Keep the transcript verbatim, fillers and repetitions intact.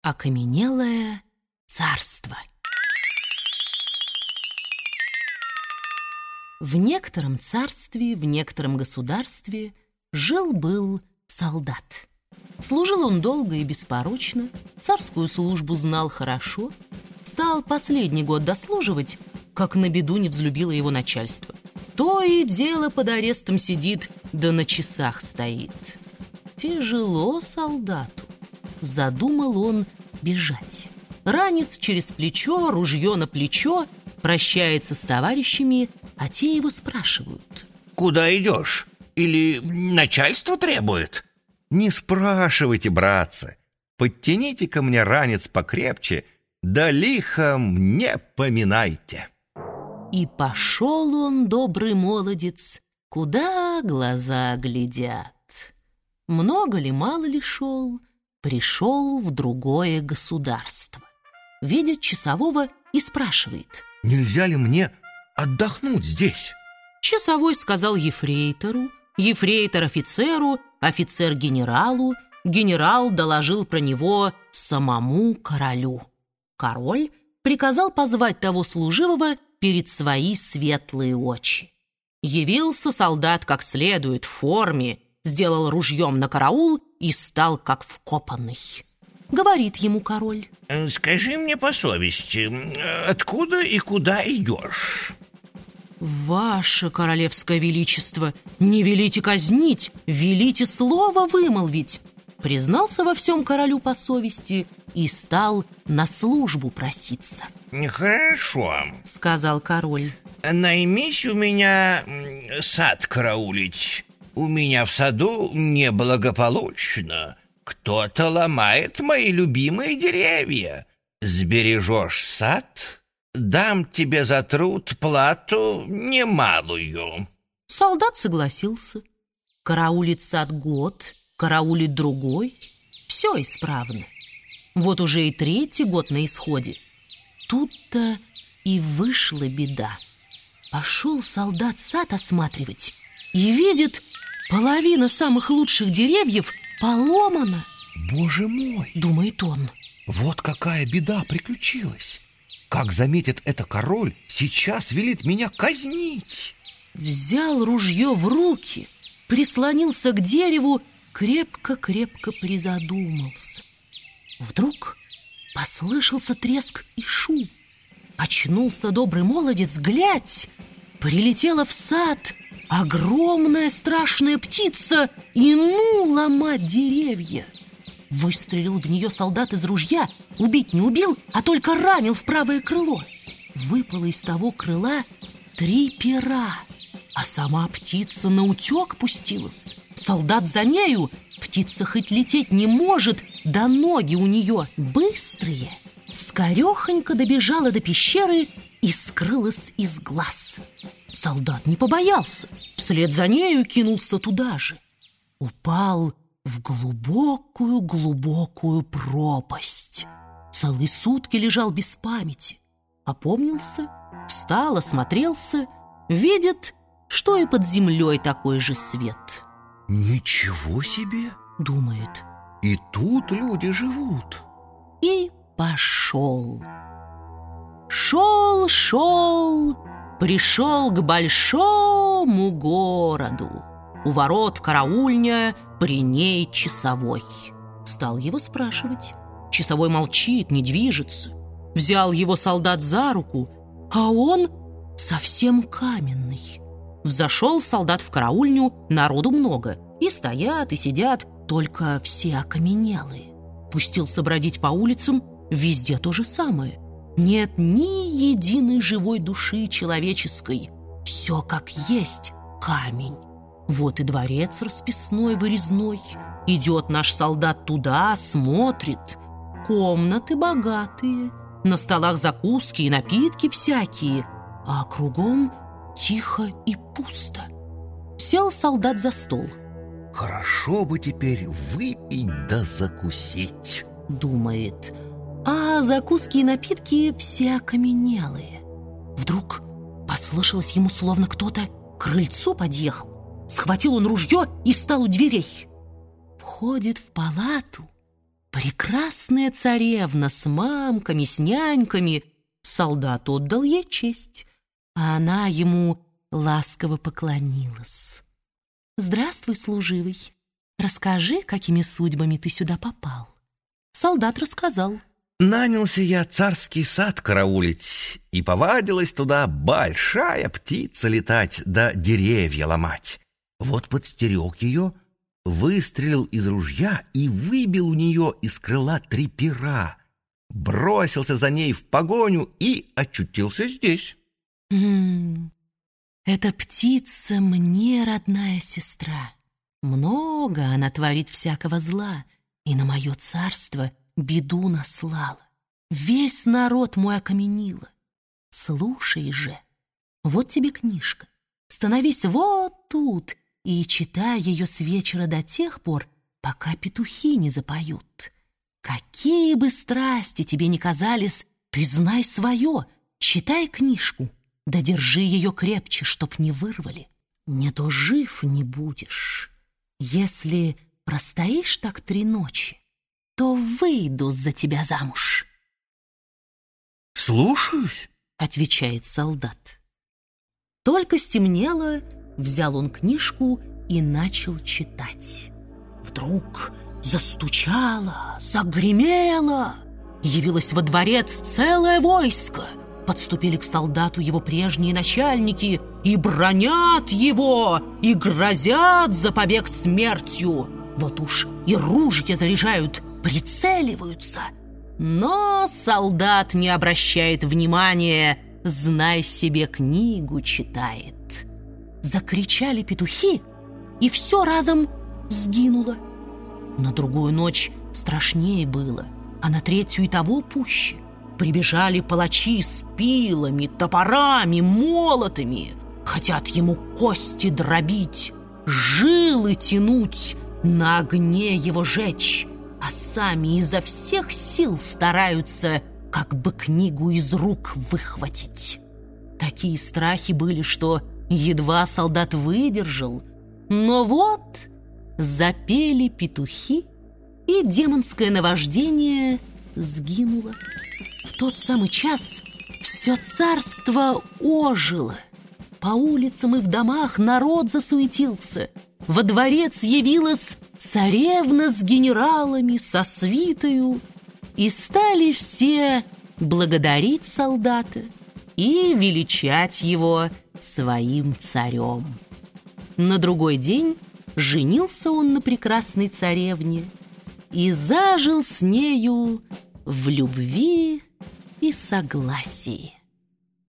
Окаменелое царство. В некотором царстве, в некотором государстве жил-был солдат. Служил он долго и беспорочно, царскую службу знал хорошо. Стал последний год дослуживать, как на беду не взлюбило его начальство. То и дело под арестом сидит, да на часах стоит. Тяжело солдату. Задумал он бежать. Ранец через плечо, ружье на плечо, прощается с товарищами, а те его спрашивают: «Куда идешь? Или начальство требует?» «Не спрашивайте, братцы. Подтяните ко мне ранец покрепче, да лихом не поминайте». И пошел он, добрый молодец, куда глаза глядят. Много ли, мало ли шел, пришел в другое государство. Видит часового и спрашивает: «Нельзя ли мне отдохнуть здесь?» Часовой сказал ефрейтору, ефрейтор офицеру, офицер генералу, генерал доложил про него самому королю. Король приказал позвать того служивого перед свои светлые очи. Явился солдат как следует в форме, сделал ружьем на караул и стал как вкопанный. Говорит ему король: «Скажи мне по совести, откуда и куда идешь?» «Ваше королевское величество, не велите казнить, велите слово вымолвить», признался во всем королю по совести и стал на службу проситься. «Хорошо», — сказал король. «Наймись у меня сад караулить. У меня в саду неблагополучно. Кто-то ломает мои любимые деревья. Сбережешь сад, дам тебе за труд плату немалую». Солдат согласился. Караулит сад год, караулит другой. Все исправно. Вот уже и третий год на исходе. Тут-то и вышла беда. Пошел солдат сад осматривать и видит, половина самых лучших деревьев поломана. «Боже мой!» — думает он. «Вот какая беда приключилась! Как заметит это король, сейчас велит меня казнить!» Взял ружье в руки, прислонился к дереву, крепко-крепко призадумался. Вдруг послышался треск и шум. Очнулся добрый молодец, глядь! Прилетела в сад огромная страшная птица и ну ломать деревья. Выстрелил в нее солдат из ружья, убить не убил, а только ранил в правое крыло. Выпало из того крыла три пера, а сама птица наутек пустилась. Солдат за нею, птица хоть лететь не может, да ноги у нее быстрые. Скорехонько добежала до пещеры и скрылась из глаз. Солдат не побоялся, вслед за нею кинулся туда же. Упал в глубокую-глубокую пропасть. Целые сутки лежал без памяти. Опомнился, встал, осмотрелся, видит, что и под землей такой же свет. «Ничего себе!» — думает. «И тут люди живут!» И пошел. Шел, шел, пришел к большому городу. У ворот караульня, при ней часовой. Стал его спрашивать. Часовой молчит, не движется. Взял его солдат за руку, а он совсем каменный. Взошел солдат в караульню, народу много. И стоят, и сидят, только все окаменелые. Пустился бродить по улицам, везде то же самое. Нет ни единой живой души человеческой. Все как есть камень. Вот и дворец расписной, вырезной. Идет наш солдат туда, смотрит. Комнаты богатые, на столах закуски и напитки всякие, а кругом тихо и пусто. Сел солдат за стол. «Хорошо бы теперь выпить да закусить», — думает. А закуски и напитки все окаменелые. Вдруг послышалось ему, словно кто-то к крыльцу подъехал. Схватил он ружье и стал у дверей. Входит в палату, Прекрасная царевна с мамками, с няньками. Солдат отдал ей честь, а она ему ласково поклонилась. «Здравствуй, служивый. Расскажи, какими судьбами ты сюда попал». Солдат рассказал. Нанялся я царский сад караулить, и повадилась туда большая птица летать да деревья ломать. Вот подстерег ее, выстрелил из ружья и выбил у нее из крыла три пера, бросился за ней в погоню и очутился здесь. «М-м, эта птица мне родная сестра. Много она творит всякого зла, и на мое царство беду наслала. Весь народ мой окаменила. Слушай же, вот тебе книжка. Становись вот тут и читай ее с вечера до тех пор, пока петухи не запоют. Какие бы страсти тебе ни казались, ты знай свое, читай книжку, да держи ее крепче, чтоб не вырвали. Не то жив не будешь. Если простоишь так три ночи, то выйду за тебя замуж». «Слушаюсь», — отвечает солдат. Только стемнело, взял он книжку и начал читать. Вдруг застучало, загремело. Явилось во дворец целое войско. Подступили к солдату его прежние начальники и бранят его, и грозят за побег смертью. Вот уж и ружья заряжают, прицеливаются. Но солдат не обращает внимания, знай себе, книгу читает. Закричали петухи, и все разом сгинуло. На другую ночь страшнее было, а на третью и того пуще. Прибежали палачи с пилами, топорами, молотами. Хотят ему кости дробить, жилы тянуть, на огне его жечь, а сами изо всех сил стараются как бы книгу из рук выхватить. Такие страхи были, что едва солдат выдержал. Но вот запели петухи, и демонское наваждение сгинуло. В тот самый час все царство ожило. По улицам и в домах народ засуетился. Во дворец явилась царевна с генералами, со свитою, и стали все благодарить солдата и величать его своим царем. На другой день женился он на прекрасной царевне и зажил с нею в любви и согласии.